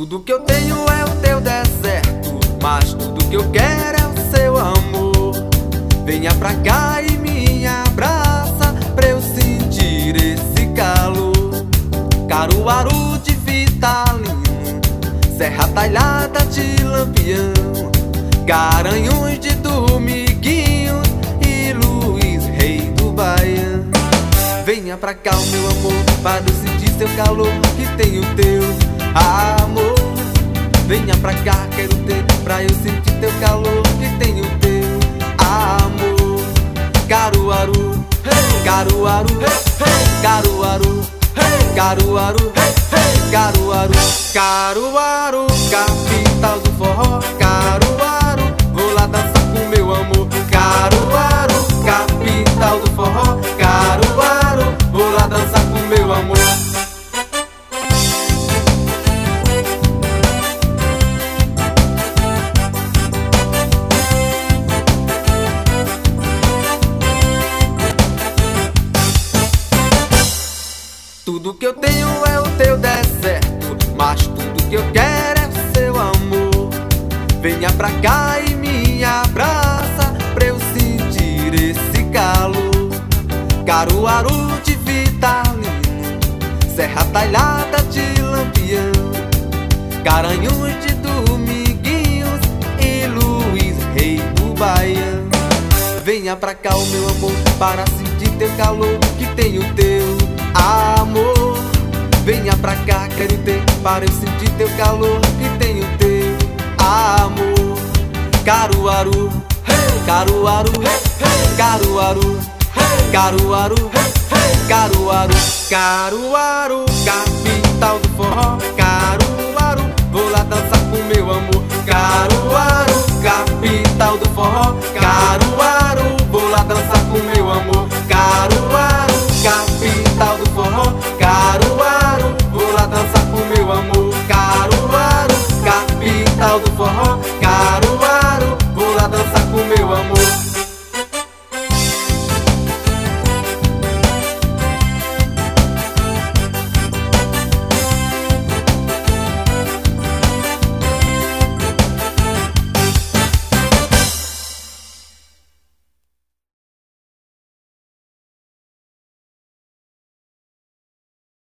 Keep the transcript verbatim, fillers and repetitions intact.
Tudo que eu tenho é o teu deserto, mas tudo que eu quero é o seu amor. Venha pra cá e me abraça pra eu sentir esse calor. Caruaru de Vitalino, Serra Talhada de Lampião, Garanhuns de Dormiguinhos e Luiz, rei do Baião. Venha pra cá, o meu amor, para eu sentir seu calor, que tem o teu amor. Venha pra cá, quero ter, pra eu sentir teu calor, que tem o teu amor. Caruaru, hey, Caruaru, hey, hey, Caruaru, hey, Caruaru, hey, hey, Caruaru. Caruaru, capital do forró. Caruaru, vou lá dançar com meu amor. Caruaru, capital do forró. Caruaru, vou lá dançar com meu amor. Tudo que eu tenho é o teu deserto, mas tudo que eu quero é o seu amor. Venha pra cá e me abraça pra eu sentir esse calor. Caruaru de Vitalino, Serra Talhada de Lampião, Garanhuns de Dormiguinhos e Luiz, rei do Baião. Venha pra cá, o meu amor, para sentir teu calor, que tem o teu amor. Venha pra cá, quero ter, para eu sentir teu calor, que tem o teu amor. Caruaru, hey, Caruaru, hey, hey, Caruaru, hey, Caruaru, hey, hey, Caruaru. Caruaru, capital do forró. Caruaru, vou lá dançar com meu amor.